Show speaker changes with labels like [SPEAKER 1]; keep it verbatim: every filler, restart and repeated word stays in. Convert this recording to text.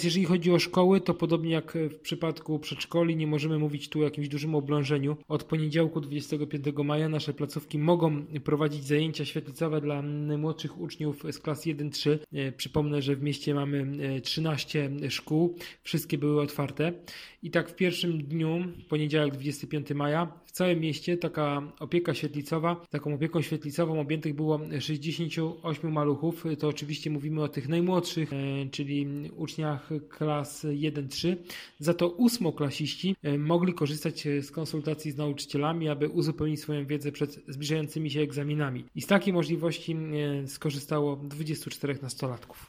[SPEAKER 1] Jeżeli chodzi o szkoły, to podobnie jak w przypadku przedszkoli, nie możemy mówić tu o jakimś dużym oblężeniu. Od poniedziałku dwudziestego piątego maja nasze placówki mogą prowadzić zajęcia świetlicowe dla najmłodszych uczniów z klas jeden trzy. Przypomnę, że w mieście mamy trzynaście szkół, wszystkie były otwarte. I tak w pierwszym dniu, poniedziałek dwudziestego piątego maja, w całym mieście taka opieka świetlicowa, taką opieką świetlicową objętych było sześćdziesięciu ośmiu maluchów. To oczywiście mówimy o tych najmłodszych, czyli uczniach klas jeden trzy. Za to ósmoklasiści mogli korzystać z konsultacji z nauczycielami, aby uzupełnić swoją wiedzę przed zbliżającymi się egzaminami. I z takiej możliwości skorzystało dwudziestu czterech nastolatków.